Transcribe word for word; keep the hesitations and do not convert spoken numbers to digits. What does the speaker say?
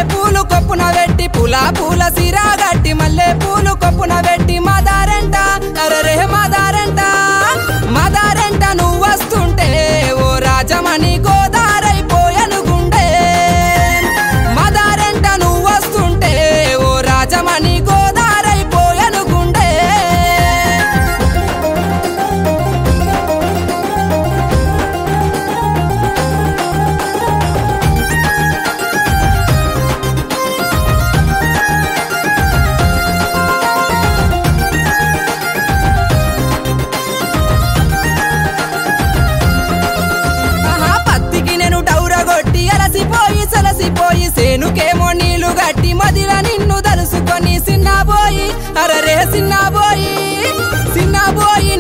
పూలు కొప్పున వెట్టి పూల పూల సిరా గట్టి మల్లె పూలు కొప్పున వెట్టి మాదారంట అరరే మాదారంట మాదారంట నువ్వు వస్తుంటే ఓ రాజమణి గోదారైపోయను గుండె మాదారంట నువ్వు వస్తుంటే ఓ రాజమణి గోదారైపోయను గుండె అలసిపోయి సలసిపోయి సేనుకేమో నీళ్లు గట్టి మదిల నిన్ను దలుసుకొని సిన్నబోయి అరరే సిన్నబోయి సిన్నబోయి